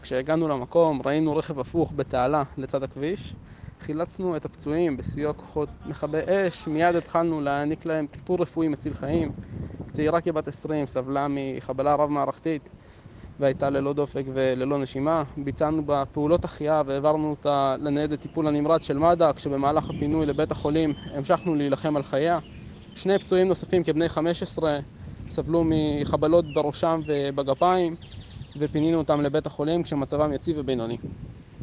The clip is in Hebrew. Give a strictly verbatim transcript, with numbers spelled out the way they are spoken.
כשהגענו למקום ראינו רכב הפוך בתעלה לצד הכביש. חילצנו את הפצועים בסיוע כוחות מכבי אש, מיד התחלנו להעניק להם טיפול רפואי מציל חיים. צעירה כבת עשרים סבלה מחבלה רב מערכתית והייתה ללא דופק וללא נשימה. ביצענו בפעולות החייאה והעברנו אותה לניידת טיפול הנמרץ של מד"א, כשבמהלך הפינוי לבית החולים המשכנו להילחם על חייה. שני פצועים נוספים כבני חמש עשרה סבלו מחבלות בראשם ובגפיים ופינינו אותם לבית החולים כשמצבם יציב ובינוני.